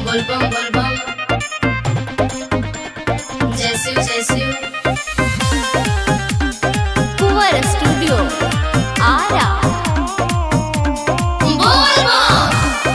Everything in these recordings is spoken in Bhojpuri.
बोलबम बोलबम जैसे कुंवर स्टूडियो आरा। बोलबम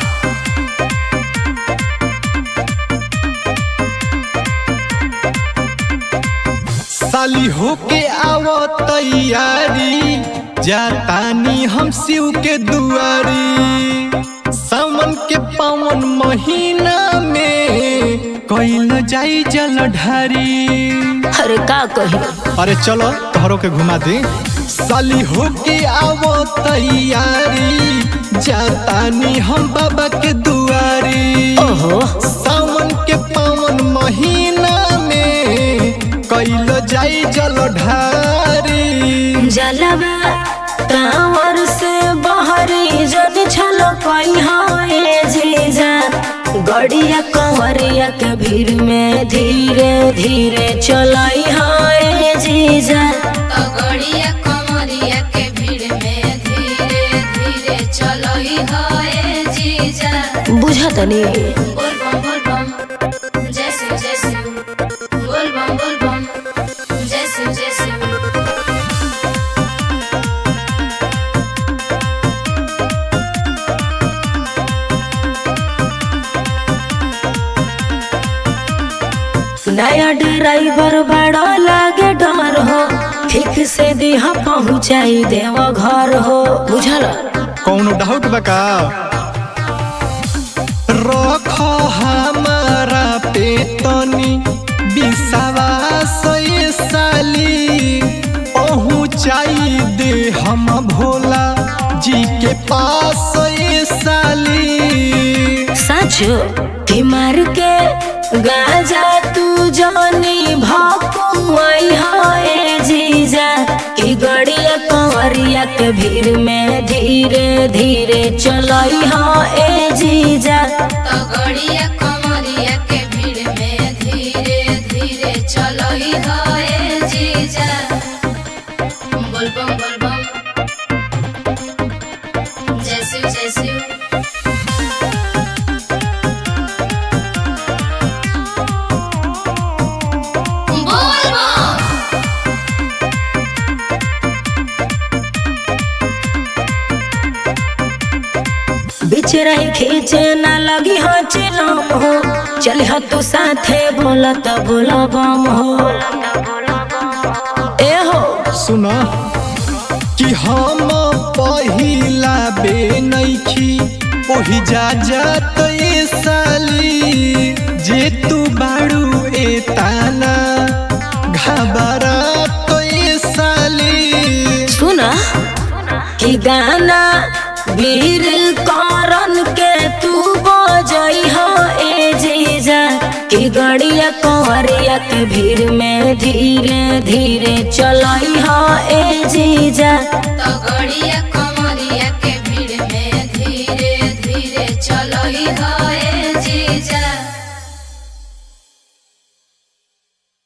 साली होके आवो तैयारी, जातानी हम शिव के दुआरी। सावन के पावन महीना में कइल जाई जलधारी। अरे का कही, अरे चलो तोहरों के घुमा दी। साली होके आवो तैयारी, जातानी हम बाबा के दुआरी। ओहो सावन के पावन महीना में कइल जाई जलधारी। जलवा कांवर से बहरी जन छलकई है जीजा। गड़िया कंवरिया के भीड़ में धीरे धीरे चलाई है जीजा। गड़िया कमरिया के भीड़ में धीरे धीरे चलई है जीजा। बुझा तनी बोलबम बोलबम जैसे बोलबम बोलबम जैसे नया ड्राइवर बड़ा लागे डर हो, ठीक से दिहा पहुँचाई देव घर हो। बुझल कौनो डाउट बका? रखो हमारा पे तनी विश्वास ये साली। पहुँचाई दे हम भोला जी के पास ये साली। सच कि मार के गाजा तू जानी भाई है जीजा। कि गड़िया कंवरिया के भीड़ में धीरे धीरे चलाई है जीजा। गड़िया कमरिया के भीड़ में धीरे धीरे चलई है जीजा। बोलबम बोलबम जैसे बोलबम बीच रही खींचे न लगी हो चिलम हो। चल हो तू साथे बोला तो बोला बम हो। ए हो सुना कि हम पहिला बे नइखी ओही जात ये साली। जे तू बाड़ू ए ताना घबरा तो ये साली। सुना कि गाना वीर कारण के तू बजई हो ए जीजा। कि गड़िया कंवरिया के भीड़ में धीरे धीरे चलई हो ए जीजा। गड़िया